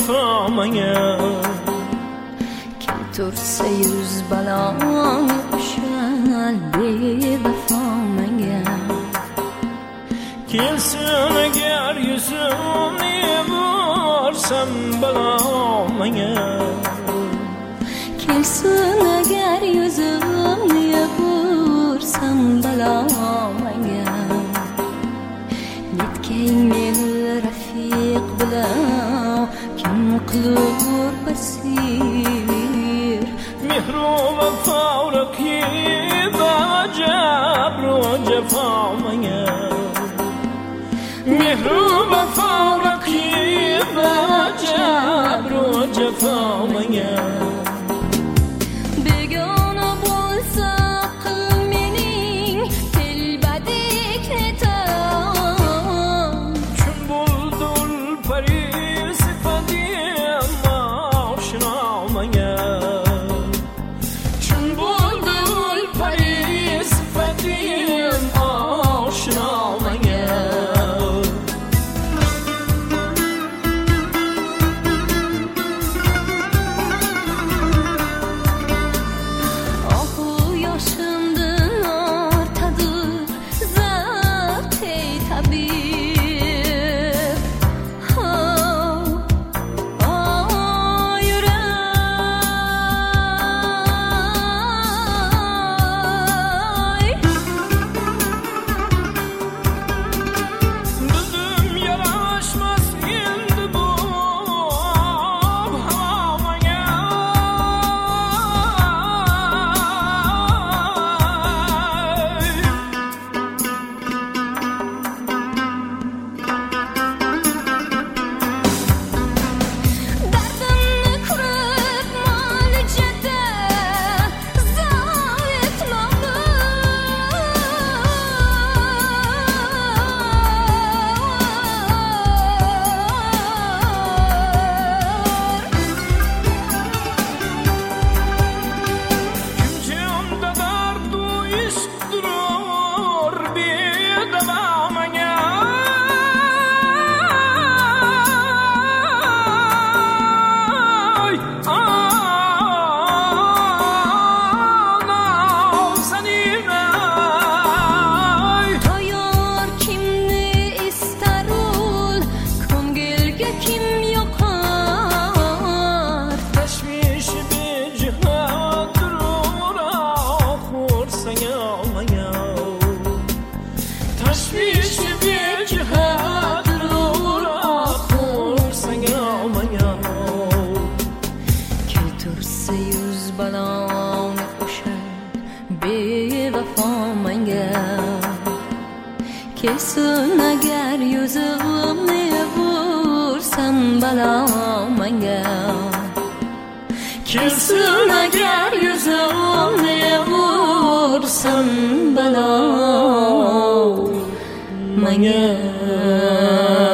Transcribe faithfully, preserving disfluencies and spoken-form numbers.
وفا مگه که ترس yüz بلان کشد بی وفا مگه Kilsin eğer yüzümü vursam bela mege Kilsin eğer yüzümü vursam bela mege Netkey meni rafiq bila kim qilur basir Mihru vefa و رقیب جبر و جفا مگه مهر و وفا و رقیب جبر و جفا مگه Begona bolsa qilmening telbadik netam Chun buldul pari sifatim oshna mage Chun buldul pari sifatim oshna mage Kilsin eğer yüzümü vursam bela mege Kilsin eğer yüzümü vursam bela mege